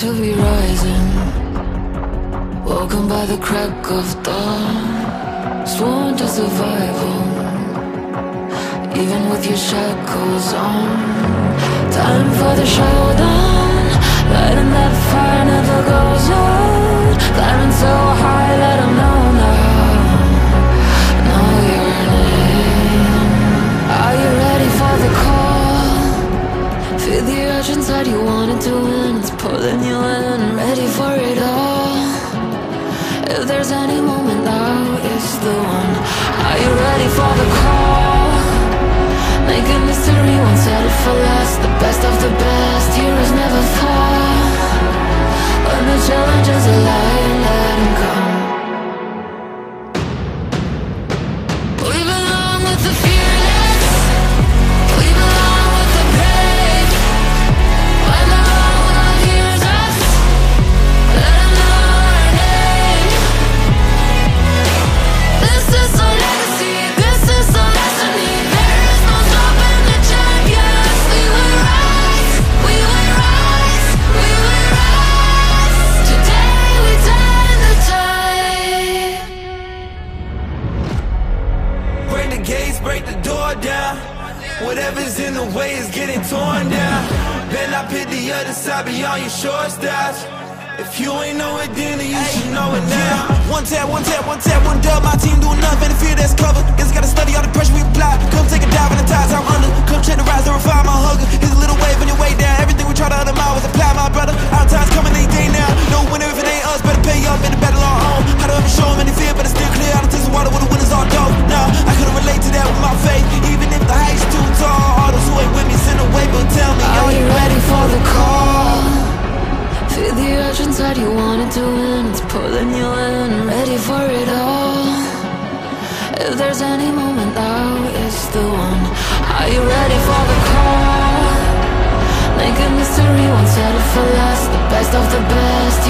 to be rising, woken by the crack of dawn, sworn to survival, even with your shackles on. Time for the showdown, lighting that fire never goes out. Climbing so high, let 'em know now, know your name. Are you ready for the call? Feel the urge inside, you wanted to win, it's pulling you in, ready for it all. If there's any moment, now is the one. Are you ready for the call? Making history, won't settle for less. The best of the best, heroes never fall. When the challenges are lying, let 'em come. We belong with the fearless, we belong with the brave. When the whole world hears us, let 'em know our name. This is our legacy, this is our destiny. There is no stopping the champions. We will rise, we will rise, we will rise. Today we turn the tide. Break the gates, break the door down. Whatever's in the way is getting torn down. Then I pit the other side beyond your short stops. If you ain't know it then you should know it now. One tap, one tap, one tap, one dub. My team doing nothing to fear that's covered. Guess I gotta study all the pressure we apply. Come take a dive in the tides I'm under. Come check the rise and refine my hunger. Here's a little wave on your way down. Everything we try to undermine was apply, my brother. Our time's coming any day now. No winner if it ain't us. Better pay up in the battle our own. How do I ever show them any fear? But it's still clear. I don't taste the water with the winners all dope. Nah, I couldn't relate to that with my faith. Even if the height's too tall. All those who ain't with me send away, but tell me, are you ready for the call? Feel the urge inside, you wanted to win, it's pulling you in, ready for it all. If there's any moment, now is the one. Are you ready for the call? Making history, won't settle for less. The best of the best,